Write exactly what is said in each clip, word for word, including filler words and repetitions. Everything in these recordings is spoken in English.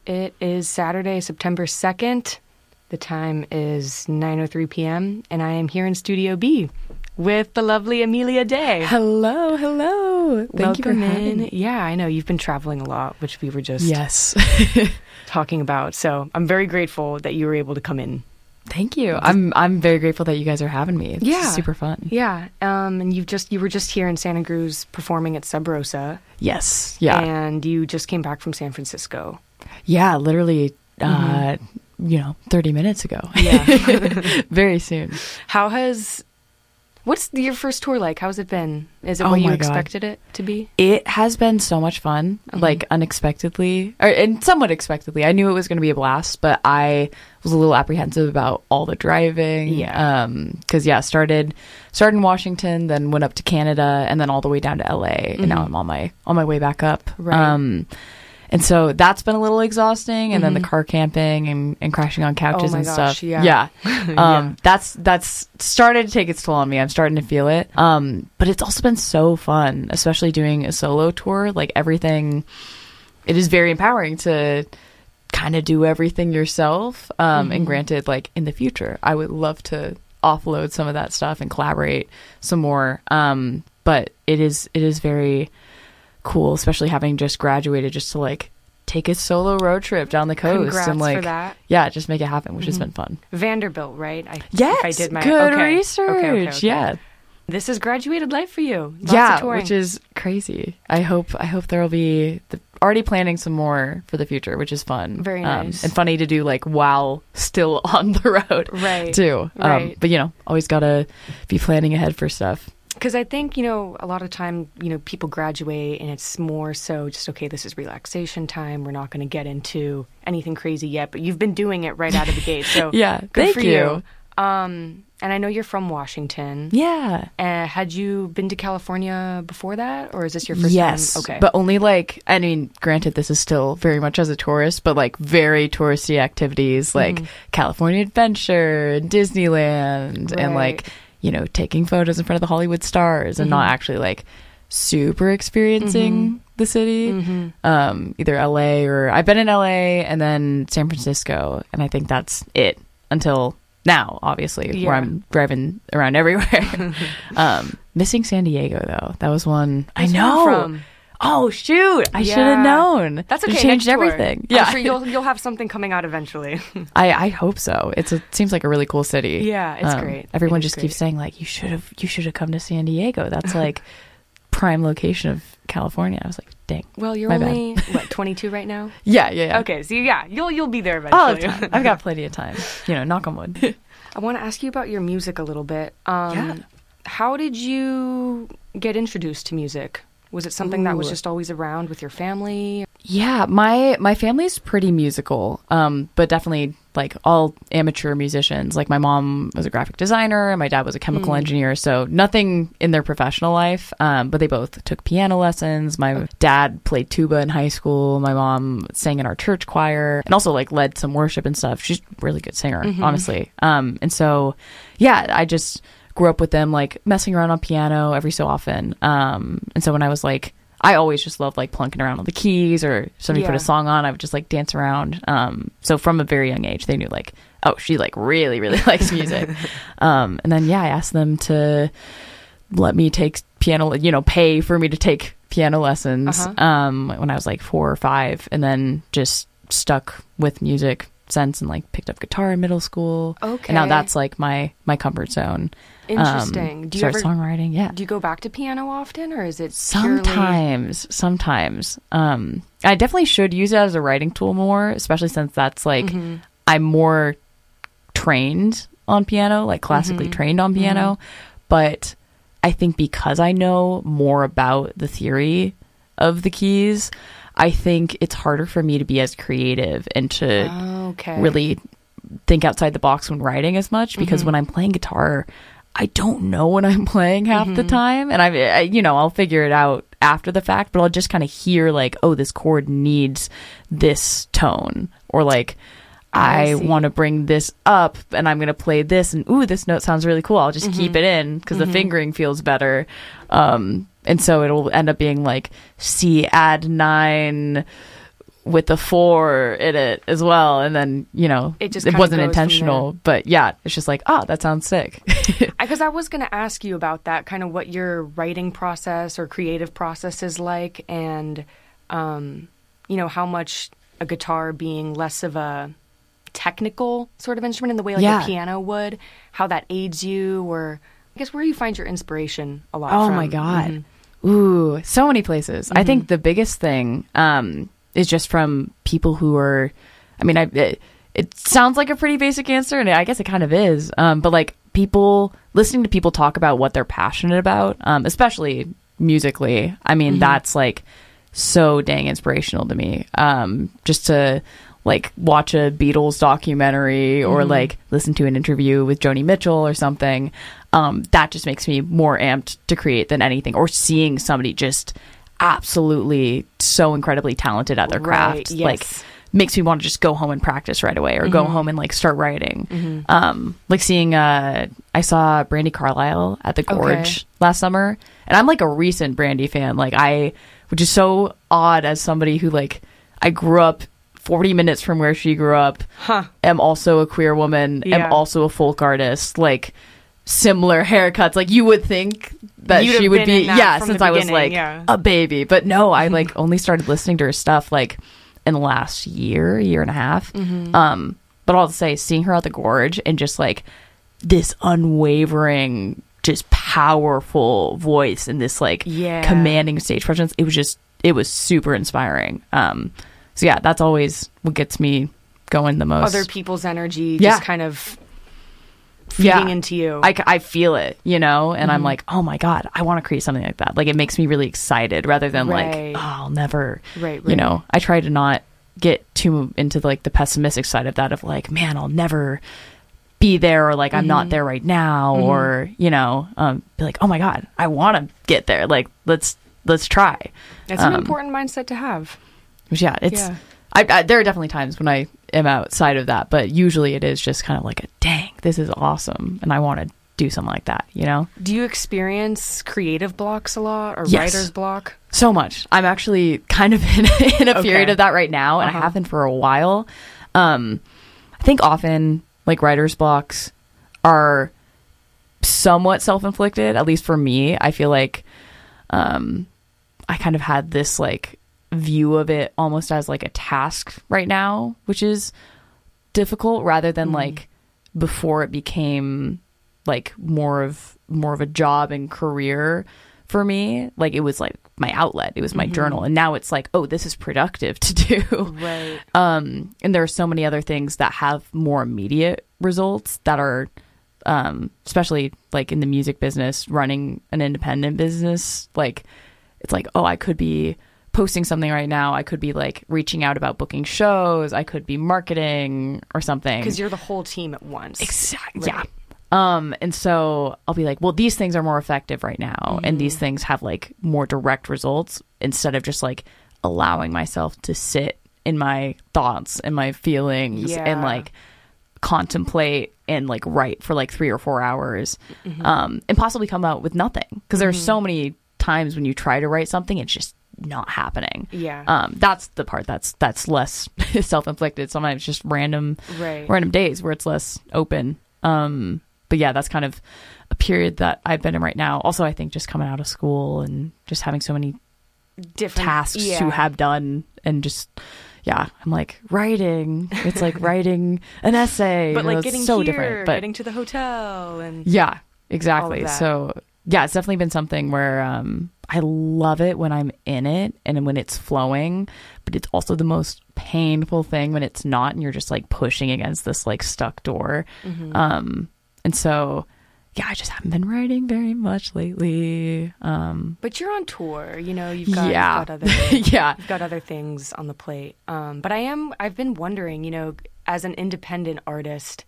It is Saturday, September second. The time is nine oh three p.m. and I am here in Studio B with the lovely Amelia Day. Hello, hello. Thank Welcome you for having in. me. Yeah, I know you've been traveling a lot, which we were just Yes. talking about. So I'm very grateful that you were able to come in. Thank you. I'm I'm very grateful that you guys are having me. It's Yeah. super fun. Yeah, um, and you've just you were just here in Santa Cruz performing at Sub Rosa. Yes. Yeah. And you just came back from San Francisco. yeah, literally Mm-hmm. uh you know, thirty minutes ago. Yeah. Very soon. How has what's your first tour like? How's it been? Is it Oh what you my God. expected it to be? It has been so much fun, Mhm. like unexpectedly, or and somewhat expectedly. I knew it was going to be a blast, but I was a little apprehensive about all the driving. Yeah. Um, because yeah, started started in Washington, then went up to Canada, and then all the way down to L A, and now Mhm. I'm on my on my way back up. Right. Um, and so that's been a little exhausting, and then the Mhm. car camping and, and crashing on couches Oh my and gosh, stuff. yeah. yeah. Yeah. Um, that's that's started to take its toll on me. I'm starting to feel it. Um, but it's also been so fun, especially doing a solo tour. Like everything, it is very empowering to kind of do everything yourself. Um, Mhm. and granted, like in the future, I would love to offload some of that stuff and collaborate some more. Um, but it is it is very cool, especially having just graduated, just to like take a solo road trip down the coast Congrats and like for that. yeah, just make it happen, which has Mhm. been fun. Vanderbilt, right? I, Yes, if I did my good okay. research. Okay, okay, okay. Yeah, This is graduated life for you. Lots yeah, of touring. which is crazy. I hope I hope there will be the, already planning some more for the future, which is fun. Very um, nice. and funny to do like while still on the road, Right. Too. Um, Right. But you know, always gotta be planning ahead for stuff. Because I think, you know, a lot of time, you know, people graduate and it's more so just, okay, this is relaxation time. We're not going to get into anything crazy yet, but you've been doing it right out of the gate. So Yeah, good thank for you. Um, and I know you're from Washington. Yeah. Uh, had you been to California before that, or is this your first Yes. time? Okay. But only like, I mean, granted, this is still very much as a tourist, but like very touristy activities like Mhm. California Adventure and Disneyland and Right. like, you know, taking photos in front of the Hollywood stars and not Mhm. actually like super experiencing Mhm. the city. Mhm. Um, either L A or I've been in L A and then San Francisco. And I think that's it until now, obviously, Yeah. where I'm driving around everywhere. um, missing San Diego, though. That was one. That's I where I'm know. from. Oh, shoot. I Yeah. should have known. That's It okay. changed next tour. everything. I'm Yeah. sure you'll you'll have something coming out eventually. I, I hope so. It's a, seems like a really cool city. Yeah, it's Um, great. Everyone It is just keeps great. saying like, you should have, you should have come to San Diego. That's like prime location of California. I was like, dang. Well, you're My bad. only what twenty-two right now. Yeah, yeah, yeah. Okay, so yeah, you'll you'll be there I'll eventually. have time. I've got plenty of time. You know, knock on wood. I want to ask you about your music a little bit. Um, Yeah. How did you get introduced to music? Was it something that was Ooh. just always around with your family? Yeah, my my family's pretty musical, um, but definitely like all amateur musicians. Like my mom was a graphic designer, and my dad was a chemical Mm. engineer. So nothing in their professional life, um, but they both took piano lessons. My dad played tuba in high school. My mom sang in our church choir, and also like led some worship and stuff. She's a really good singer, Mhm. honestly. Um, and so yeah, I just grew up with them like messing around on piano every so often. Um, and so when I was like, I always just loved like plunking around on the keys, or somebody Yeah. put a song on, I would just like dance around. Um, so from a very young age, they knew like, oh, she like really, really likes music. um, and then, yeah, I asked them to let me take piano, you know, pay for me to take piano lessons, Uh-huh. um, when I was like four or five, and then just stuck with music since, and like picked up guitar in middle school. Okay. And now that's like my, my comfort zone. Interesting. Um, do you ever started songwriting? Yeah. do you go back to piano often, or is it purely- Sometimes, sometimes. Um, I definitely should use it as a writing tool more, especially since that's like Mhm. I'm more trained on piano, like classically Mhm. trained on piano. But I think because I know more about the theory of the keys, I think it's harder for me to be as creative and to Okay. really think outside the box when writing as much, because Mhm. when I'm playing guitar, I don't know what I'm playing half the Mhm. time, and I, I, you know, I'll figure it out after the fact, but I'll just kind of hear like, oh, this chord needs this tone, or like, I I see. want to bring this up and I'm going to play this, and ooh, this note sounds really cool. I'll just Mhm. keep it in because Mhm. the fingering feels better. Um, and so it'll end up being like C add nine, with the four in it as well, and then you know It just it kinda wasn't goes from intentional, there. but yeah, it's just like, oh, that sounds sick. Because I was going to ask you about that, kind of what your writing process or creative process is like, and um, you know, how much a guitar being less of a technical sort of instrument in the way like Yeah. a piano would, how that aids you, or I guess where you find your inspiration a lot Oh from. my God. Mhm. Ooh, so many places. I think the biggest thing um, is just from people who are, I mean, I, it, it sounds like a pretty basic answer, and I guess it kind of is, um, but like people, listening to people talk about what they're passionate about, um, especially musically, I mean, that's like so dang inspirational to me. Um, just to like watch a Beatles documentary or like listen to an interview with Joni Mitchell or something, um, that just makes me more amped to create than anything. Or seeing somebody just absolutely so incredibly talented at their craft, Right, yes. like makes me want to just go home and practice right away, or go home and like start writing. Um, like seeing, uh, I saw Brandy Carlisle at the Gorge Okay. last summer, and I'm like a recent Brandy fan. Like I, which is so odd as somebody who like, I grew up forty minutes from where she grew up, Huh. am also a queer woman, Yeah. am also a folk artist, like similar haircuts. Like you would think that You'd she have would been be, in that yeah, from since the I was beginning, like yeah. a baby. But no, I like only started listening to her stuff like in the last year, year and a half. Mm-hmm. Um, but all to say, seeing her at the Gorge and just like this unwavering, just powerful voice and this like Yeah. commanding stage presence, it was just, it was super inspiring. Um, so yeah, that's always what gets me going the most. Other people's energy Yeah. just kind of feeding into you. I, c- I feel it, you know, and I'm like, oh my God, I want to create something like that. Like it makes me really excited rather than Right. like, oh, I'll never, Right, you right. know, I try to not get too into like the pessimistic side of that of like, man, I'll never be there, or like I'm not there right now, or, you know, um, be like, oh my God, I want to get there. Like, let's, let's try. It's an Um, important mindset to have. Which, yeah, it's, Yeah. I, I, there are definitely times when I am outside of that, but usually it is just kind of like a dang, this is awesome, and I want to do something like that, you know? Do you experience creative blocks a lot, or Yes. writer's block? So much. I'm actually kind of in, in a period Okay. of that right now, and Uh-huh. I have been for a while. Um, I think often like writer's blocks are somewhat self-inflicted, at least for me. I feel like um, I kind of had this like view of it almost as like a task right now, which is difficult, rather than like before it became like more of more of a job and career for me. Like it was like my outlet, it was my journal, and now it's like, oh, this is productive to do. Right. Um, and there are so many other things that have more immediate results that are, um, especially like in the music business, running an independent business, like it's like, oh, I could be posting something right now. I could be like reaching out about booking shows. I could be marketing or something. Because you're the whole team at once. Exactly. Right. Yeah. Um, and so I'll be like, well, these things are more effective right now, and these things have like more direct results, instead of just like allowing myself to sit in my thoughts and my feelings Yeah. and like contemplate and like write for like three or four hours, um, and possibly come out with nothing. Because there are so many times when you try to write something, it's just not happening. Yeah. Um, that's the part that's that's less self-inflicted. Sometimes just random Right. random days where it's less open. Um, but yeah, that's kind of a period that I've been in right now. Also, I think just coming out of school and just having so many Different tasks yeah. to have done, and just, yeah, I'm like writing. It's like writing an essay. But you know, like it's getting so here, different. But getting to the hotel, and yeah, exactly. that. So yeah, it's definitely been something where um, I love it when I'm in it and when it's flowing, but it's also the most painful thing when it's not, and you're just like pushing against this like stuck door. Mm-hmm. Um, and so yeah, I just haven't been writing very much lately. Um, But you're on tour, you know. You've got, yeah, you've got other, yeah. you've got other things on the plate. Um, but I am. I've been wondering, you know, as an independent artist,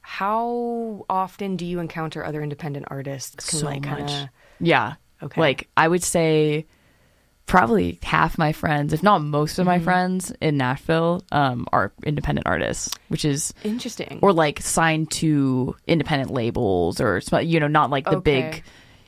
how often do you encounter other independent artists? Can, So like, much. kinda- Yeah. Okay. Like I would say probably half my friends, if not most of my friends in Nashville, um, are independent artists, which is, Interesting. or like signed to independent labels, or sm- you know, not like the Okay. big,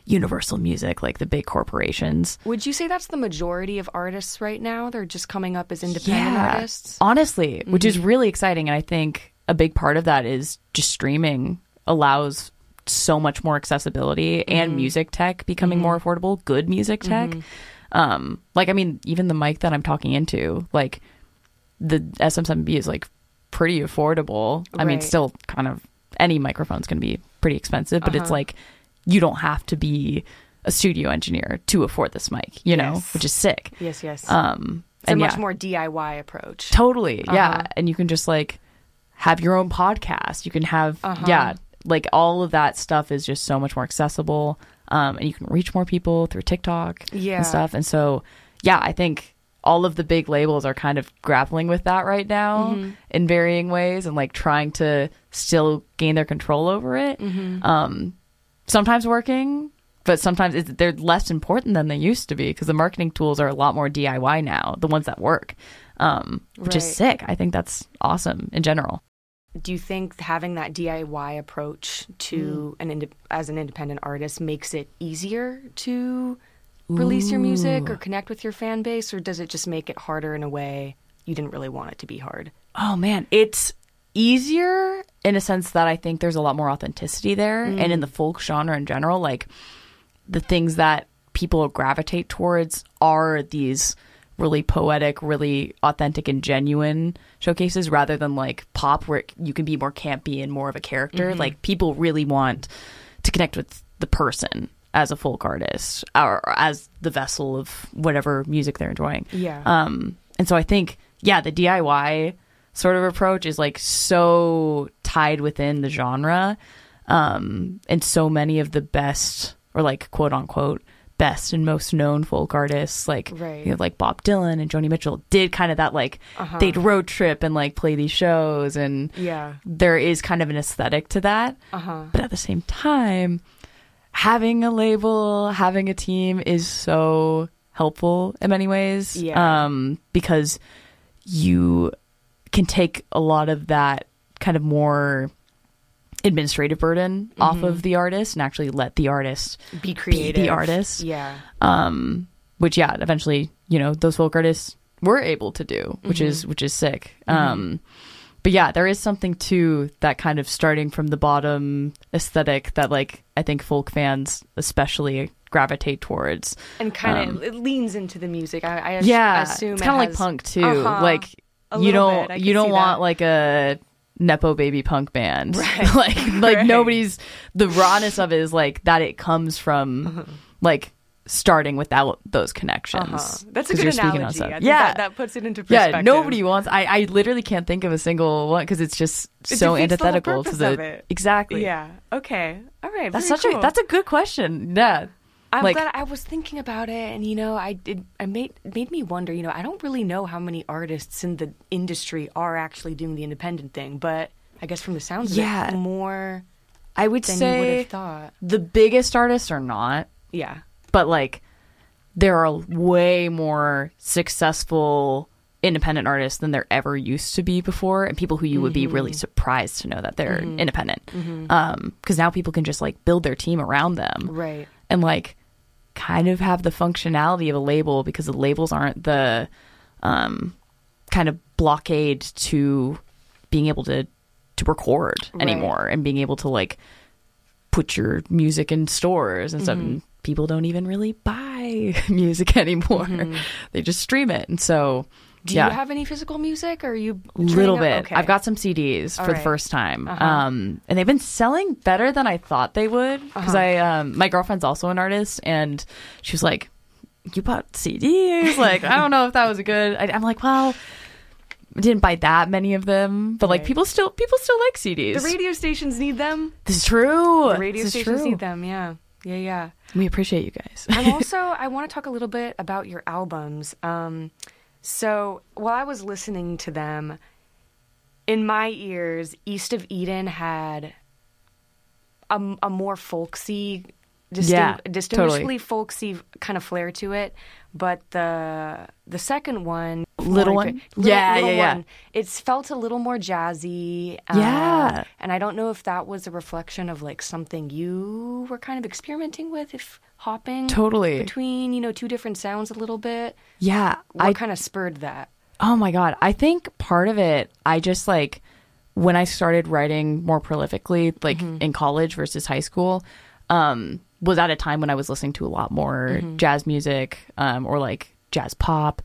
Universal Music, like the big corporations. Would you say that's the majority of artists right now? They're just coming up as independent yeah, artists? honestly, Mm-hmm. which is really exciting. And I think a big part of that is just streaming allows so much more accessibility mm-hmm. and music tech becoming mm-hmm. more affordable, good music tech. Mm-hmm. Um, like, I mean, even the mic that I'm talking into, like the S M seven B is like pretty affordable. Right. I mean, still kind of any microphone's going to be pretty expensive, but uh-huh. it's like you don't have to be a studio engineer to afford this mic, you know, yes. which is sick. Yes, yes. Um, it's and a much yeah, more D I Y approach. Totally, uh-huh. yeah. And you can just like have your own podcast. You can have, uh-huh. yeah, like all of that stuff is just so much more accessible. Um, and you can reach more people through TikTok yeah. and stuff. And so, yeah, I think all of the big labels are kind of grappling with that right now mm-hmm. in varying ways and like trying to still gain their control over it. Mm-hmm. Um, sometimes working, but sometimes it's, they're less important than they used to be because the marketing tools are a lot more D I Y now, the ones that work, um, which right. is sick. I think that's awesome in general. Do you think having that D I Y approach to mm. an ind- as an independent artist makes it easier to release Ooh. your music or connect with your fan base, or does it just make it harder in a way you didn't really want it to be hard? Oh man, it's easier in a sense that I think there's a lot more authenticity there, mm. and in the folk genre in general, like the things that people gravitate towards are these really poetic, really authentic and genuine showcases rather than like pop where you can be more campy and more of a character. Mm-hmm. Like people really want to connect with the person as a folk artist or as the vessel of whatever music they're enjoying. Yeah. Um, and so I think, yeah, the D I Y sort of approach is like so tied within the genre. Um, and so many of the best or like quote unquote best and most known folk artists like right. you know, like Bob Dylan and Joni Mitchell did kind of that like uh-huh. they'd road trip and like play these shows and yeah there is kind of an aesthetic to that uh-huh. but at the same time having a label, having a team is so helpful in many ways yeah. um because you can take a lot of that kind of more administrative burden mm-hmm. off of the artist and actually let the artist be creative, be the artist. Yeah. Um, which yeah, eventually, you know, those folk artists were able to do, which mm-hmm. is which is sick. Mm-hmm. Um, but yeah, there is something to that kind of starting from the bottom aesthetic that like I think folk fans especially gravitate towards. And kind of um, it leans into the music. I, I yeah, assume it's it kind of has, like punk too. uh-huh, like you don't you don't want that. like a Nepo baby punk band. Right. like like right. nobody's the rawness of it is like that it comes from uh-huh. like starting without those connections. Uh-huh. That's a good analogy. I think yeah, that, that puts it into perspective. Yeah, nobody wants. I, I literally can't think of a single one because it's just it so antithetical the to the of it. Exactly. Yeah. Okay. All right. That's Very such cool. a that's a good question. Yeah. I'm like, glad I was thinking about it, and you know, I did. I made made me wonder. You know, I don't really know how many artists in the industry are actually doing the independent thing, but I guess from the sounds yeah. of it, more. I would than say you would have thought. The biggest artists are not. Yeah. But like, there are way more successful independent artists than there ever used to be before, and people who you mm-hmm. would be really surprised to know that they're mm-hmm. independent. Mm-hmm. Um, because now people can just like build their team around them, right? And like kind of have the functionality of a label because the labels aren't the um kind of blockade to being able to to record right. anymore and being able to like put your music in stores and mm-hmm. stuff. And people don't even really buy music anymore. Mm-hmm. They just stream it. And so do yeah. you have any physical music, or are you a little bit? Okay. I've got some C Ds All for right. the first time, uh-huh. um, and they've been selling better than I thought they would. Because uh-huh. I, um, my girlfriend's also an artist, and she was like, "You bought C Ds? Like, I don't know if that was a good." I, I'm like, "Well, I didn't buy that many of them, but like right. people still people still like C Ds. The radio stations need them. This is true. The radio this stations true. need them. Yeah, yeah, yeah. We appreciate you guys. And also, I want to talk a little bit about your albums. Um, so while I was listening to them, in my ears, East of Eden had a, a more folksy, distinct, yeah, distinguishably totally. folksy kind of flair to it. But the the second one, Little more, One? Little, Yeah, Little yeah, yeah. One. It's felt a little more jazzy. Yeah. Uh, and I don't know if that was a reflection of like something you were kind of experimenting with, if hopping Totally. between, you know, two different sounds a little bit. Yeah. What I kind of spurred that? Oh my God. I think part of it, I just like, when I started writing more prolifically, like Mm-hmm. in college versus high school, um, was at a time when I was listening to a lot more Mm-hmm. jazz music, um, or like jazz pop,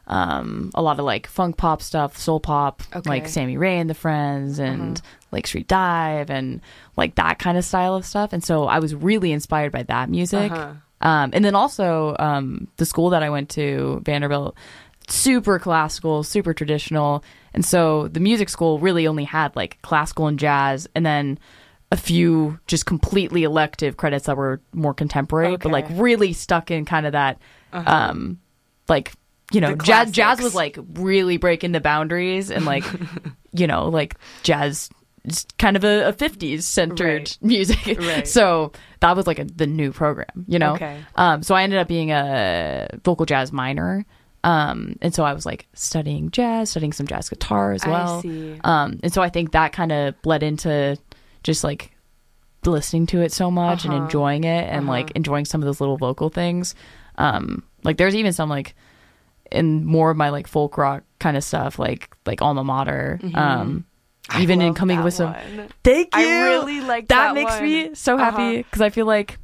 um, a lot of like funk pop stuff, soul pop, Okay. like Sammy Ray and the Friends and Lake Street Dive and like that kind of style of stuff. And so I was really inspired by that music. Uh-huh. Um, and then also um, the school that I went to, Vanderbilt, super classical, super traditional. And so the music school really only had like classical and jazz, and then a few just completely elective credits that were more contemporary, but Okay. like really stuck in kind of that, um, like, you know, The jazz, jazz classics. was like really breaking the boundaries and like, you know, like jazz is kind of a, a fifties centered Right. music. Right. So that was like a, the new program, you know? Okay. Um, so I ended up being a vocal jazz minor. Um, and so I was like studying jazz, studying some jazz guitar as I well. see. Um, and so I think that kind of bled into just like listening to it so much and Uh-huh. enjoying it and Uh-huh. like enjoying some of those little vocal things. Um, like there's even some like in more of my like folk rock kind of stuff, like like Alma Mater. Um, I even in love coming that with some, one. thank you. I really like that that makes one. me so happy because I feel like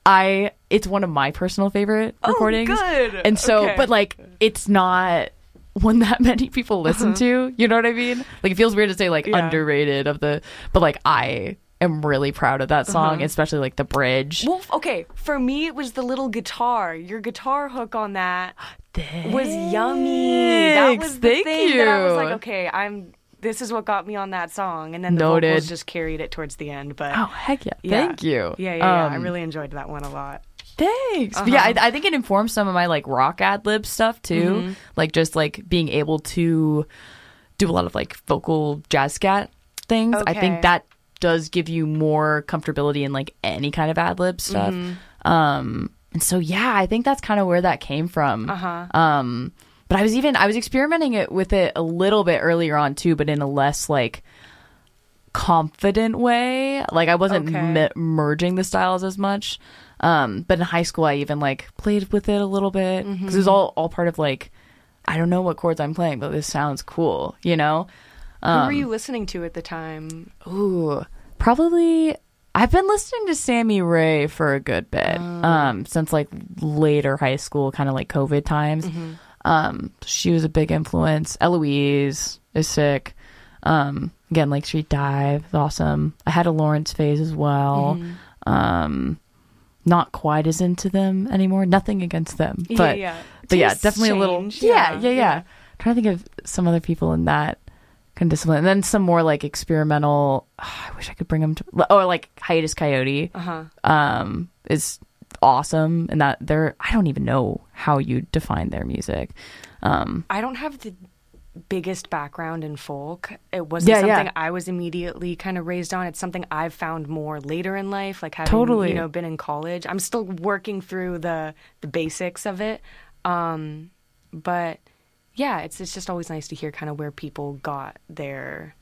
I it's one of my personal favorite recordings. Oh, good. And so, Okay. but like, it's not one that many people listen to. You know what I mean? Like, it feels weird to say like Yeah. underrated of the, but like, I am really proud of that song, Uh-huh. especially like the bridge. Well, f- okay. For me, it was the little guitar. Your guitar hook on that was yummy. That was the Thank thing that I was you. like, okay, I'm. This is what got me on that song, and then the Noted. vocals just carried it towards the end. But Oh heck yeah! yeah. Thank you. Yeah, yeah, yeah. I Um, really enjoyed that one a lot. Thanks. Uh-huh. But yeah, I, I think it informs some of my like rock ad lib stuff too. Mm-hmm. Like just like being able to do a lot of like vocal jazz scat things. I Okay. think that does give you more comfortability in like any kind of ad lib stuff. Mm-hmm. Um, and so yeah, I think that's kind of where that came from. Uh-huh. Um, but I was even I was experimenting it with it a little bit earlier on too, but in a less like confident way. Like I wasn't Okay. me- merging the styles as much. Um, but in high school, I even like played with it a little bit because Mm-hmm. it was all all part of like I don't know what chords I'm playing, but this sounds cool, you know. Who Um, were you listening to at the time? Ooh, probably. I've been listening to Sammy Ray for a good bit, Oh. um, since like later high school, kind of like COVID times. Mm-hmm. Um, she was a big influence. Eloise is sick. Um, again, Lake Street Dive is awesome. I had a Lawrence phase as well. Mm-hmm. Um, not quite as into them anymore. Nothing against them, but yeah, yeah. but yeah, Tastes definitely a little. change. Yeah, yeah, yeah. trying to think of some other people in that kind of discipline, and then some more like experimental. Oh, I wish I could bring them to, or like Hiatus Coyote. Uh huh. Um, is awesome, and that they're. I don't even know how you define their music. Um, I don't have the biggest background in folk. It wasn't Yeah, yeah. something I was immediately kind of raised on. It's something I've found more later in life, like having Totally. you know been in college. I'm still working through the the basics of it, um, but yeah, it's it's just always nice to hear kind of where people got their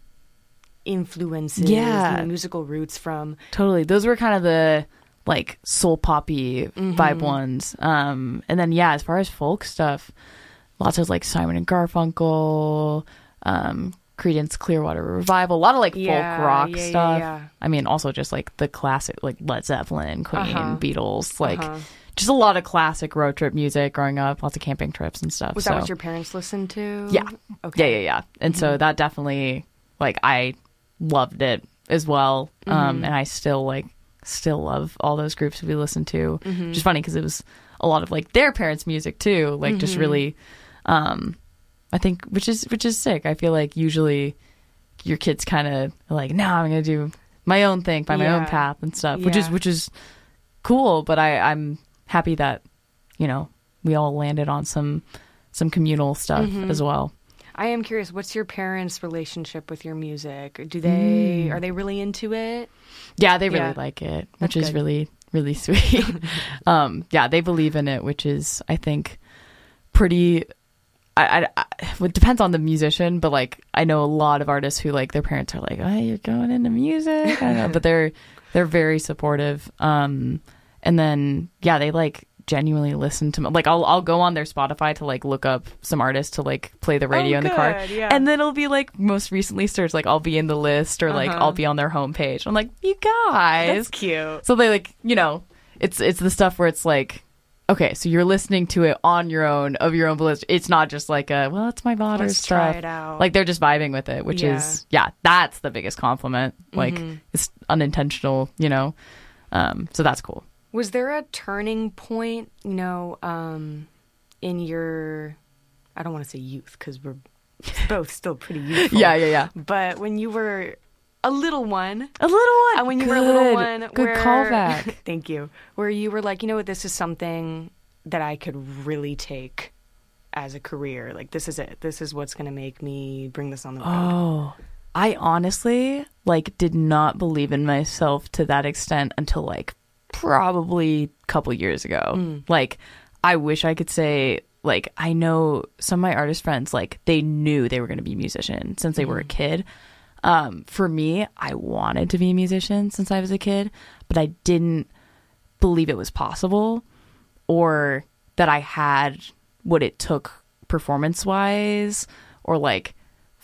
influences, Yeah. you know, musical roots from. Totally. Those were kind of the like soul poppy Mm-hmm. vibe ones. Um, and then yeah, as far as folk stuff, lots of like Simon and Garfunkel, um, Creedence Clearwater Revival, a lot of like Yeah, folk rock yeah, yeah, stuff. yeah. I mean, also just like the classic like Led Zeppelin, Queen, Uh-huh. Beatles, like Uh-huh. just a lot of classic road trip music growing up, lots of camping trips and stuff. Was so. that what your parents listened to? Yeah. Okay. Yeah, yeah, yeah. And so that definitely, like, I loved it as well. Um, and I still, like, still love all those groups we listened to. Which is funny because it was a lot of, like, their parents' music, too. Like, just really, um, I think, which is, which is sick. I feel like usually your kids kind of like, no, I'm going to do my own thing, find my own Yeah. path and stuff, which is, Yeah. which is cool. But I, I'm happy that, you know, we all landed on some, some communal stuff as well. I am curious, what's your parents' relationship with your music? Do they are they really into it? Yeah, they really Yeah. like it, That's which is good. really, really sweet. um, yeah, they believe in it, which is, I think, pretty I, I, I it depends on the musician, but like I know a lot of artists who like their parents are like, oh, you're going into music, I know, but they're they're very supportive. Um, and then yeah, they like genuinely listen to like I'll I'll go on their Spotify to like look up some artists to like play the radio oh, in the good, car, yeah. and then it'll be like most recently searched, like I'll be in the list or like uh-huh. I'll be on their homepage. I'm like, you guys, that's cute. So they like you know, it's it's the stuff where it's like. Okay, so you're listening to it on your own, of your own volition. It's not just like a, well, it's my daughter's Let's stuff. try it out. Like, they're just vibing with it, which Yeah. is, yeah, that's the biggest compliment. Like, Mm-hmm. it's unintentional, you know? Um, so that's cool. Was there a turning point, you know, um, in your, I don't want to say youth, because we're both still pretty youthful. Yeah, yeah, yeah. But when you were a little one. A little one. And when you Good. were a little one. Good where, callback. Thank you. Where you were like, you know what, this is something that I could really take as a career. Like, this is it. This is what's going to make me bring this on the road. Oh, I honestly, like, did not believe in myself to that extent until, like, probably a couple years ago. Mm. Like, I wish I could say, like, I know some of my artist friends, like, they knew they were going to be musicians since they mm. were a kid. Um, for me, I wanted to be a musician since I was a kid, but I didn't believe it was possible or that I had what it took performance-wise or, like,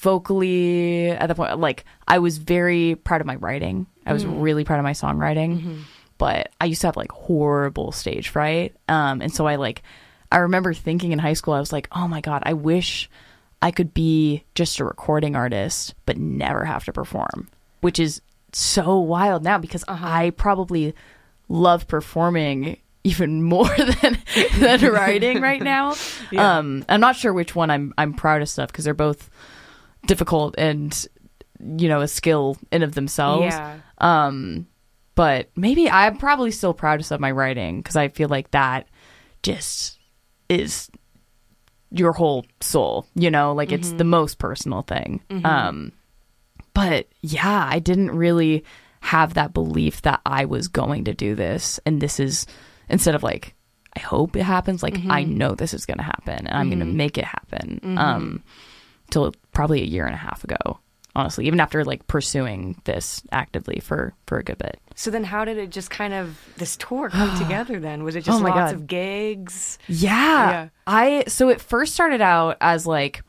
vocally at the point. Like, I was very proud of my writing. I was mm. really proud of my songwriting, mm-hmm. but I used to have, like, horrible stage fright. Um, and so I, like, I remember thinking in high school, I was like, oh, my God, I wish I could be just a recording artist, but never have to perform, which is so wild now because uh-huh. I probably love performing even more than than writing right now. Yeah. Um, I'm not sure which one I'm I'm proudest of because they're both difficult and, you know, a skill in of themselves. Yeah. Um, but maybe I'm probably still proudest of my writing because I feel like that just is your whole soul, you know, like mm-hmm. it's the most personal thing. Mm-hmm. Um, but yeah, I didn't really have that belief that I was going to do this. And this is, instead of like, I hope it happens, like mm-hmm. I know this is going to happen and I'm mm-hmm. going to make it happen. Mm-hmm. Um, till probably a year and a half ago, honestly, even after like pursuing this actively for, for a good bit. So then how did it just kind of, this tour come together then? Was it just oh my lots God. of gigs? Yeah. yeah. I, so it first started out as like,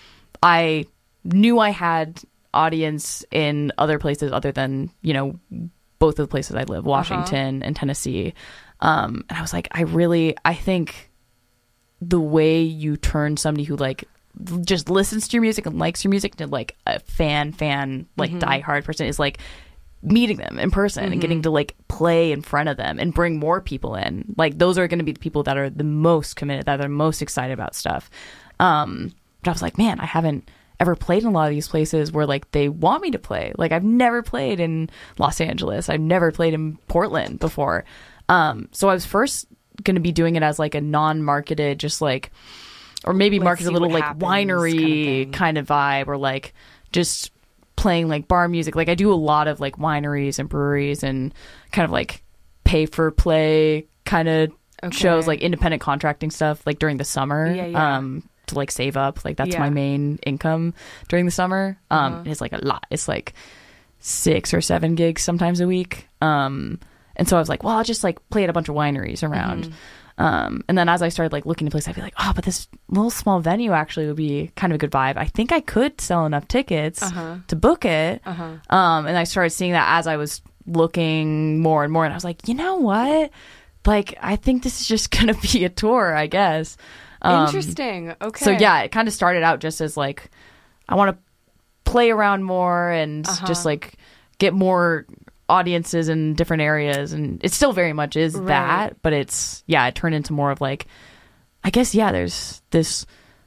I knew I had audience in other places other than, you know, both of the places I live, Washington uh-huh. and Tennessee. Um, and I was like, I really, I think the way you turn somebody who like just listens to your music and likes your music to like a fan, fan, like mm-hmm. diehard person is like meeting them in person mm-hmm. and getting to like play in front of them and bring more people in. Like those are going to be the people that are the most committed, that are most excited about stuff. Um, but I was like, man, I haven't ever played in a lot of these places where like they want me to play. Like I've never played in Los Angeles. I've never played in Portland before. Um, so I was first going to be doing it as like a non-marketed, just like, or maybe Let's market a little like happens, winery kind of, kind of vibe, or like just playing like bar music. Like I do a lot of like wineries and breweries and kind of like pay for play kind of okay. shows, like independent contracting stuff, like during the summer. Yeah, yeah. Um, to like save up, like that's yeah. my main income during the summer. Um, uh-huh. It's like a lot. It's like six or seven gigs sometimes a week. Um, and so I was like, well, I'll just like play at a bunch of wineries around. Mm-hmm. Um, and then as I started like looking to places, I'd be like, oh, but this little small venue actually would be kind of a good vibe. I think I could sell enough tickets uh-huh. to book it. Uh-huh. Um, and I started seeing that as I was looking more and more, and I was like, you know what? Like, I think this is just gonna be a tour, I guess. Um, Interesting. Okay. So yeah, it kind of started out just as like, I want to play around more and uh-huh. just like get more audiences in different areas, and it still very much is right. that, but it's yeah, it turned into more of like, I guess yeah, there's this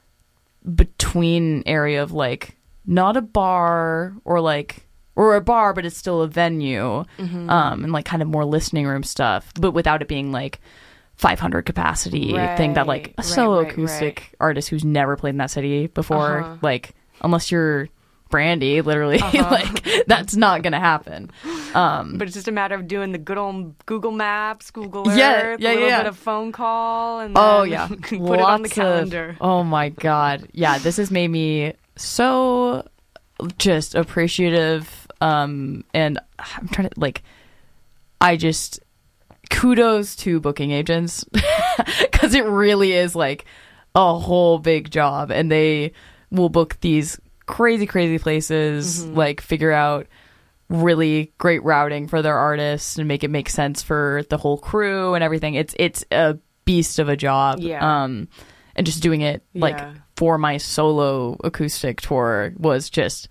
between area of like not a bar or like or a bar, but it's still a venue, mm-hmm. um, and like kind of more listening room stuff, but without it being like five hundred capacity right, thing that like a solo right, right, acoustic right. artist who's never played in that city before, uh-huh. like unless you're Brandy, literally. Uh-huh. Like, that's not going to happen. Um, but it's just a matter of doing the good old Google Maps, Google Earth, Yeah, yeah, a little yeah. bit of phone call, and oh, then yeah. put it on the Lots calendar. Of, oh, my God. Yeah, this has made me so just appreciative. Um, and I'm trying to, like, I just, kudos to booking agents because it really is like a whole big job, and they will book these crazy, crazy places, mm-hmm. like figure out really great routing for their artists and make it make sense for the whole crew and everything. It's it's a beast of a job. Yeah. Um, and just doing it like Yeah. for my solo acoustic tour was just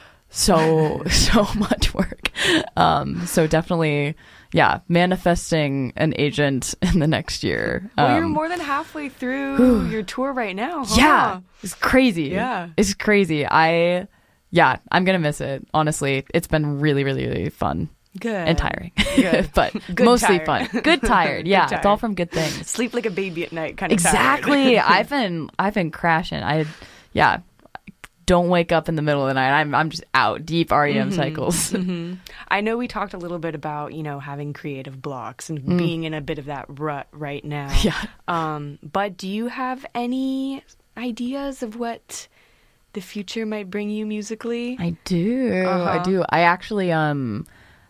so so much work. Um, so definitely, yeah, manifesting an agent in the next year. Well, um, you're more than halfway through your tour right now. Huh? Yeah, it's crazy. Yeah. It's crazy. I, yeah, I'm going to miss it. Honestly, it's been really, really, really fun. Good. And tiring. Good. But Good mostly tired. fun. Good tired. Yeah, Good it's all tired. from good things. Sleep like a baby at night kind of Exactly. I've been, I've been crashing. I, yeah. Don't wake up in the middle of the night. I'm I'm just out deep R E M mm-hmm, cycles. Mm-hmm. I know we talked a little bit about, you know, having creative blocks and mm. being in a bit of that rut right now. Yeah. Um, but do you have any ideas of what the future might bring you musically? I do. Uh-huh. I do. I actually um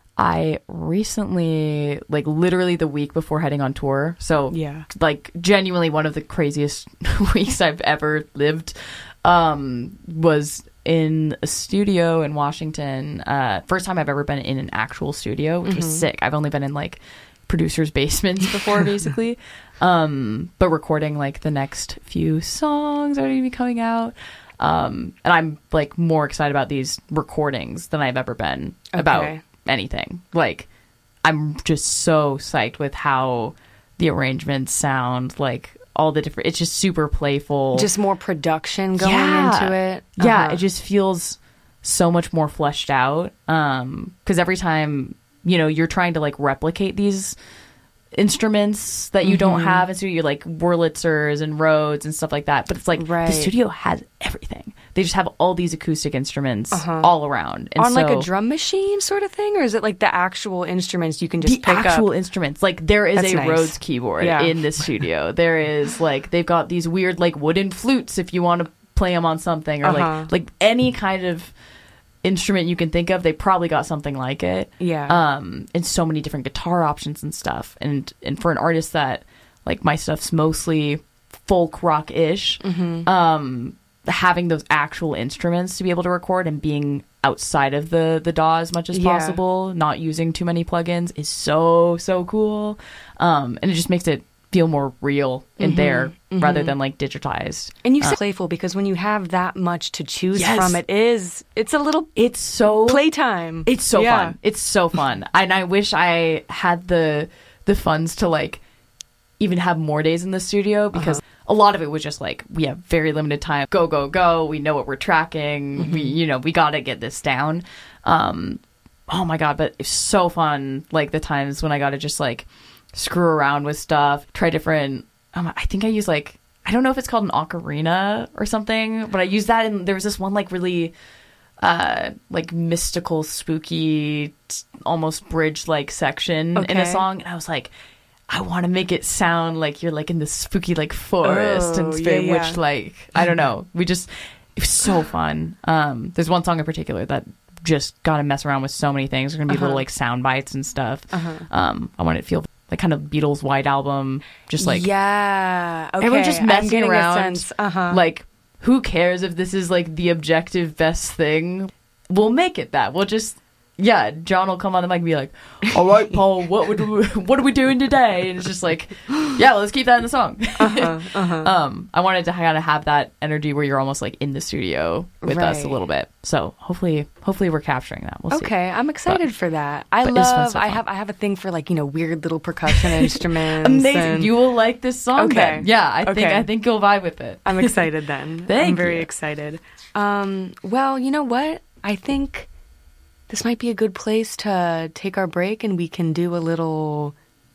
I recently, like literally the week before heading on tour. So yeah. like genuinely one of the craziest weeks I've ever lived. Um, was in a studio in Washington. Uh, first time I've ever been in an actual studio, which mm-hmm. was sick. I've only been in like producers' basements before, basically. Um, but recording like the next few songs are going to be coming out. Um, and I'm like more excited about these recordings than I've ever been okay. about anything. Like, I'm just so psyched with how the arrangements sound, like all the different, it's just super playful. Just more production going yeah. into it. Uh-huh. Yeah, it just feels so much more fleshed out. Um, because every time, you know, you're trying to like replicate these instruments that you mm-hmm. don't have in studio, like Wurlitzers and Rhodes and stuff like that. But it's like right. the studio has everything. They just have all these acoustic instruments uh-huh. all around. And on so, like a drum machine sort of thing? Or is it like the actual instruments you can just the pick up? The actual instruments. Like there is That's a nice. Rhodes keyboard yeah. in this studio. There is like, they've got these weird like wooden flutes if you want to play them on something, or uh-huh. like like any kind of instrument you can think of, they probably got something like it. Yeah. Um, and so many different guitar options and stuff. And and for an artist that, like, my stuff's mostly folk rock-ish, mm-hmm. um, having those actual instruments to be able to record and being outside of the, the D A W as much as yeah. possible, not using too many plugins, is so, so cool. Um, and it just makes it feel more real in mm-hmm. there mm-hmm. rather than like digitized. And you uh, said playful because when you have that much to choose yes. from, it is it's a little it's so playtime. It's so yeah. fun. It's so fun. And I wish I had the the funds to like even have more days in the studio, because uh-huh. a lot of it was just like, we have very limited time. Go, go, go. We know what we're tracking. Mm-hmm. We, you know, we got to get this down. Um, oh my God. But it's so fun. Like the times when I got to just like screw around with stuff, try different, um, I think I use like, I don't know if it's called an ocarina or something, but I used that, and there was this one like really uh like mystical, spooky, t- almost bridge like section okay. in a song, and I was like, I want to make it sound like you're like in this spooky like forest oh, and spirit, yeah, yeah. which like I don't know, we just, it was so fun. Um there's one song in particular that just got to mess around with so many things. There's gonna be uh-huh. little like sound bites and stuff. uh-huh. um I want it to feel like kind of Beatles White Album, just like, yeah, okay. everyone just messing around. Sense. Uh-huh. Like, who cares if this is like the objective best thing? We'll make it that. We'll just, yeah. John will come on the mic and be like, "All right, Paul, what would we, what are we doing today?" And it's just like, yeah, let's keep that in the song. uh-huh, uh-huh. Um, I wanted to kind of have that energy where you're almost like in the studio with right. us a little bit. So hopefully, hopefully we're capturing that. We'll see. Okay, I'm excited but, for that. I love. I have. I have a thing for like, you know, weird little percussion instruments. Amazing. And... You will like this song. Okay. Then. Yeah, I okay. think I think you'll vibe with it. I'm excited then. Thank I'm very you. excited. Um, well, you know what? I think this might be a good place to take our break, and we can do a little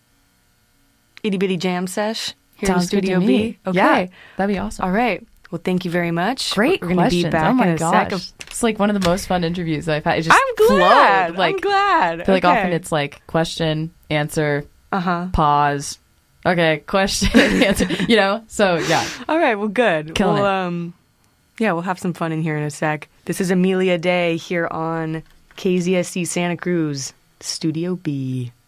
itty bitty jam sesh here Sounds in Studio good to me. B. Okay, yeah, that'd be awesome. All right. Well, thank you very much. Great We're going to be questions. back oh my in a gosh. sec. It's like one of the most fun interviews I've had. It just I'm glad. flowed. Like, I'm glad. I feel like Okay. often it's like question, answer, Uh-huh. pause. Okay, question, answer. You know? So, yeah. All right, well, good. Killing well, it. um, yeah, we'll have some fun in here in a sec. This is Amelia Day here on K Z S C Santa Cruz, Studio B.